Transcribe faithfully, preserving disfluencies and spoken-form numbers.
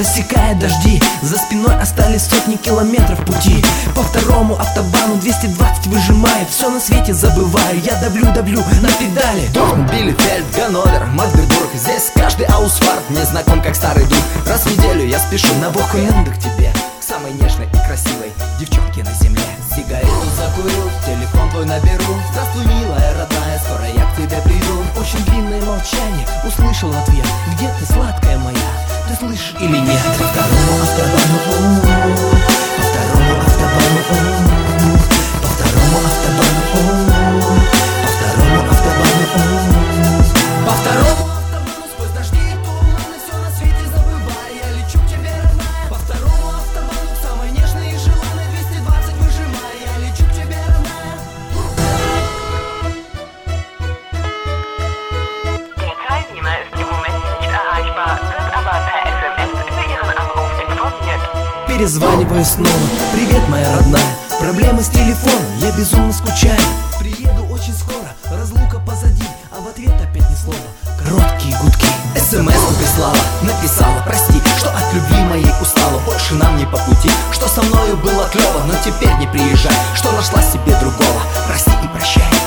рассекая дожди. За спиной остались сотни километров пути. По второму автобану двести двадцать выжимает. Все на свете забываю, я давлю-давлю на педали. Дортмунд, Билефельд, Ганновер, Магдебург. Здесь каждый аусфарт мне знаком как старый друг. Раз в неделю я спешу на Вокенде к тебе, к самой нежной и красивой девчонке на земле. Сигарету закурю, телефон твой наберу. Здравствуй, милая, родная, скоро я к тебе приду. Очень длинное молчание, услышал ответ. Где ты, сладкая моя, ты слышишь или нет? По второму автобану, по второму автобану, по второму автобану, по второму автобану, по второму автобану сквозь дожди и туманы. Все на свете забывая, я лечу к тебе, родная. По второму автобану, самой нежной и желанной, двести двадцать выжимая, я лечу к тебе, родная. Der Teilnehmer ist im Moment nicht erreichbar, wird aber per эс эм эс über Ihren Anruf informiert. Перезваниваю снова, привет, моя родная. Проблемы с телефоном, я безумно скучаю. Приеду очень скоро, разлука позади, а в ответ опять ни слова, короткие гудки. СМС-ку прислала, написала: прости, что от любви моей устала, больше нам не по пути. Что со мною было клево, но теперь не приезжай, что нашла себе другого, прости и прощай.